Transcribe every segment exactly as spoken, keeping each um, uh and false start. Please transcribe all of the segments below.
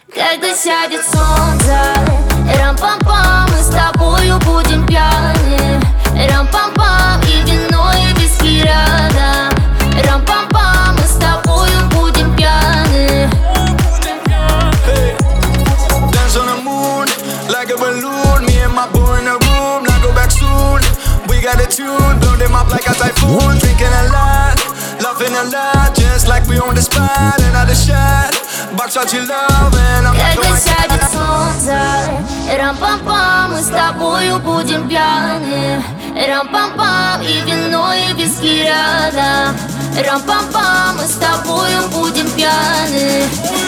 Когда сядет солнце, рам-пам-пам, мы с тобою будем пьяны. Рам-пам-пам, и вино, и виски рядом. Рам-пам-пам, мы с тобою будем пьяны. Hey, dance on the moon, like a balloon. Me and my boy in the room, now go back soon. We got a tune, blow them up like a typhoon. Drinking a lot, laughing a lot, just like we on the spot. Another shot, box out your love and I'm not Когда сядет солнце, рам-пам-пам, мы с тобою будем пьяны. Рам-пам-пам, и вино, и виски рядом. Рам-пам-пам, мы с тобою будем пьяны.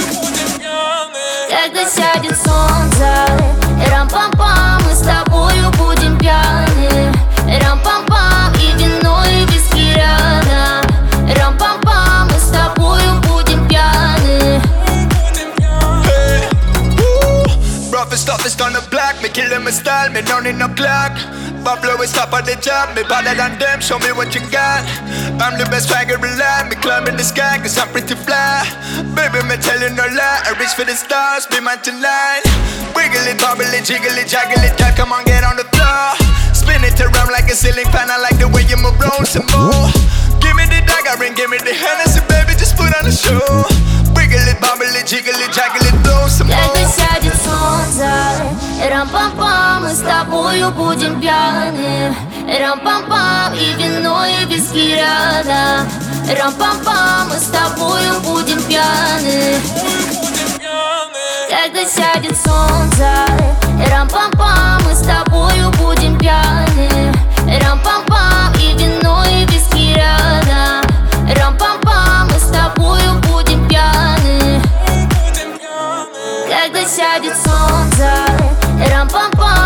Когда сядет солнце, рам-пам-пам, мы с тобою будем пьяны. Рам-пам-пам, и вино, и виски рядом. Рам-пам-пам, мы с тобою будем пьяны. Hey, woo. Roughest, toughest on the block. Me kill them with style, me don't need no clock. Pablo is top of the job, me better than them. Show me what you got. I'm the best faggot alive. Me climbing the sky, cause I'm pretty fly. Baby, me tell you no lie. I reach for the stars, be my tonight. Wiggle it, bobble it, jiggle it, jaggle it, girl, come on, get on the floor. Spin it around like a ceiling fan. I like the way you move, roll some more. Give me the dagger ring, give me the Hennessy, baby, just put on the show. Wiggle it, bobble it, jiggle it, jaggle it, blow some more. Когда сядет солнце, рам-пам-пам, мы с тобою будем пьяны. Рам-пам-пам, и вино, и виски рядом. Рам-пам-пам, мы с тобою будем пьяны. Когда сядет солнце, рам-пам-пам, мы с тобою будем пьяны. Рам-пам-пам, и вино, и виски рядом. Рам-пам-пам, мы с тобою будем пьяны. Когда сядет солнце, рам-пам-пам.